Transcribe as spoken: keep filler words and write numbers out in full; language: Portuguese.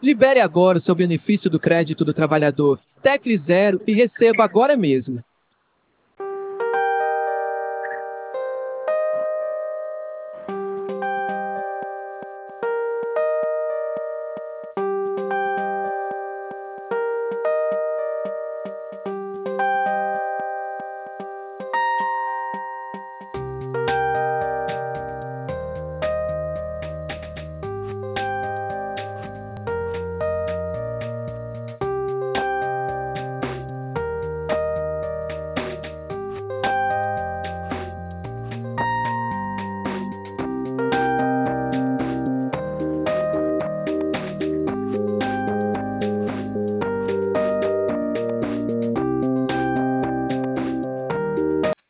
Libere agora o seu benefício do crédito do trabalhador. Tecle Zero e receba agora mesmo.